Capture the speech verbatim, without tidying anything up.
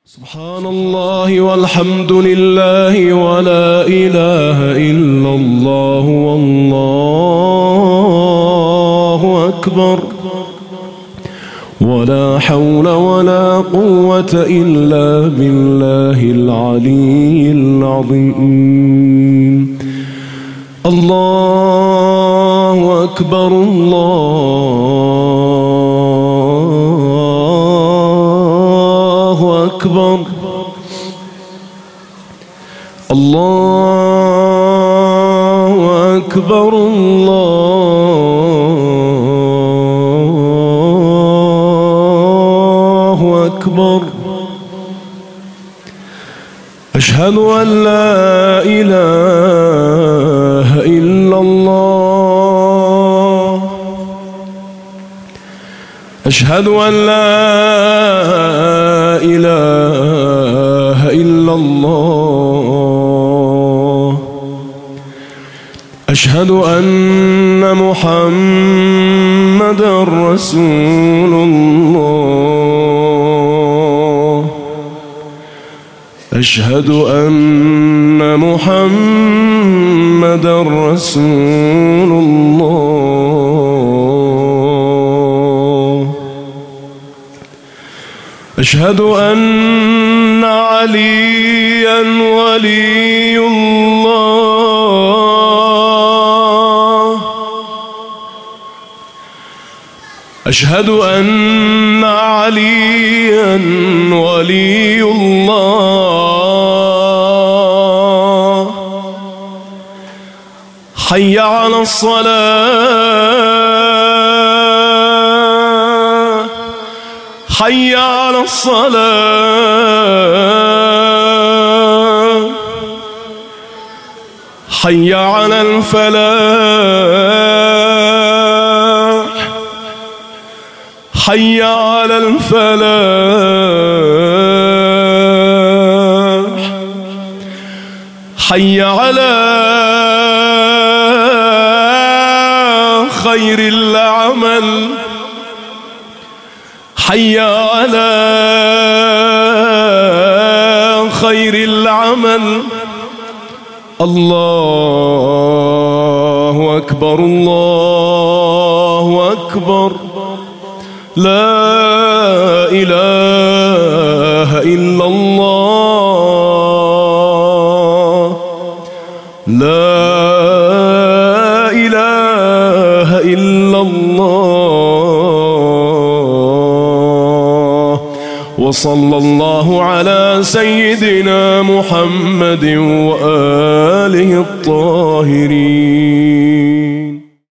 سبحان الله والحمد لله ولا إله إلا الله والله أكبر ولا حول ولا قوة إلا بالله العلي العظيم. الله أكبر الله أكبر الله أكبر الله أكبر. أشهد أن لا إله إلا الله أشهد أن لا إله إلا الله أشهد أن محمدًا رسول الله أشهد أن محمدًا رسول الله أشهد أن عليًا ولي الله أشهد أن عليًا ولي الله حي على الصلاة حي على الصلاة حي على الفلاح حي على الفلاح حي على خير العمل حي على خير العمل. الله أكبر الله أكبر لا إله إلا الله لا إله إلا الله. وصلى الله على سيدنا محمد وآله الطاهرين.